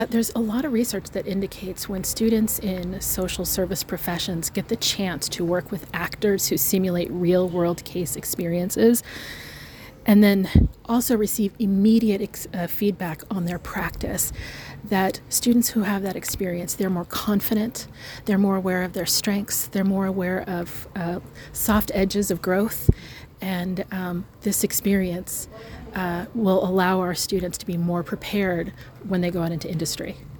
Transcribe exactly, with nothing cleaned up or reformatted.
There's a lot of research that indicates when students in social service professions get the chance to work with actors who simulate real world case experiences and then also receive immediate ex- uh, feedback on their practice, that students who have that experience, they're more confident, they're more aware of their strengths, they're more aware of uh, soft edges of growth, and um, this experience uh, will allow our students to be more prepared when they go out into industry.